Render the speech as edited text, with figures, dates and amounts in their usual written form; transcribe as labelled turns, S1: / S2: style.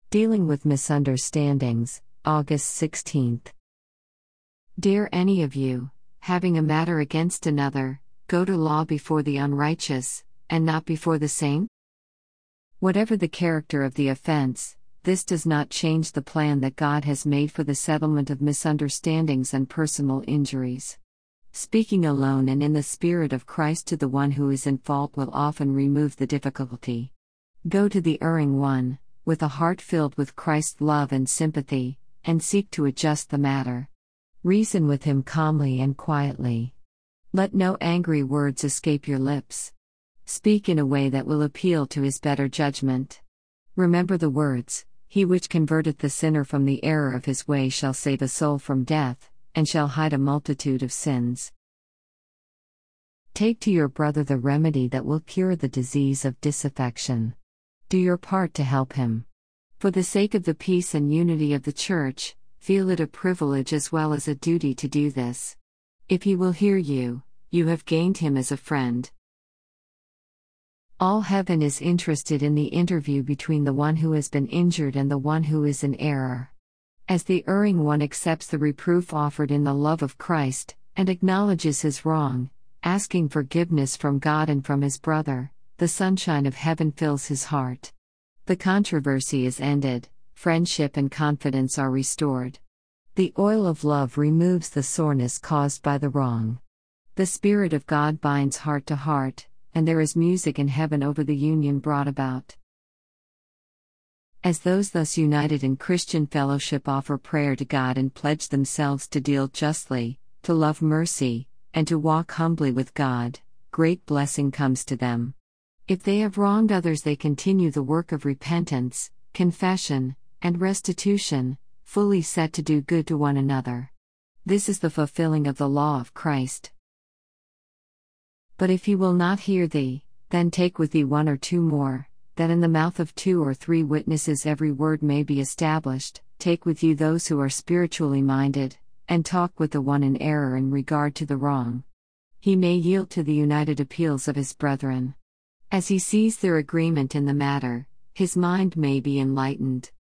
S1: Dealing with Misunderstandings, August 16th. Dare any of you, having a matter against another, go to law before the unrighteous, and not before the saint? Whatever the character of the offense, this does not change the plan that God has made for the settlement of misunderstandings and personal injuries. Speaking alone and in the Spirit of Christ to the one who is in fault will often remove the difficulty. Go to the erring one, with a heart filled with Christ's love and sympathy, and seek to adjust the matter. Reason with him calmly and quietly. Let no angry words escape your lips. Speak in a way that will appeal to his better judgment. Remember the words, "He which converteth the sinner from the error of his way shall save a soul from death, and shall hide a multitude of sins." Take to your brother the remedy that will cure the disease of disaffection. Do your part to help him. For the sake of the peace and unity of the Church, feel it a privilege as well as a duty to do this. If he will hear you, you have gained him as a friend. All heaven is interested in the interview between the one who has been injured and the one who is in error. As the erring one accepts the reproof offered in the love of Christ, and acknowledges his wrong, asking forgiveness from God and from his brother, the sunshine of heaven fills his heart. The controversy is ended, friendship and confidence are restored. The oil of love removes the soreness caused by the wrong. The Spirit of God binds heart to heart, and there is music in heaven over the union brought about. As those thus united in Christian fellowship offer prayer to God and pledge themselves to deal justly, to love mercy, and to walk humbly with God, great blessing comes to them. If they have wronged others, they continue the work of repentance, confession, and restitution, fully set to do good to one another. This is the fulfilling of the law of Christ. But if he will not hear thee, then take with thee one or two more, that in the mouth of 2 or 3 witnesses every word may be established. Take with you those who are spiritually minded, and talk with the one in error in regard to the wrong. He may yield to the united appeals of his brethren. As he sees their agreement in the matter, his mind may be enlightened.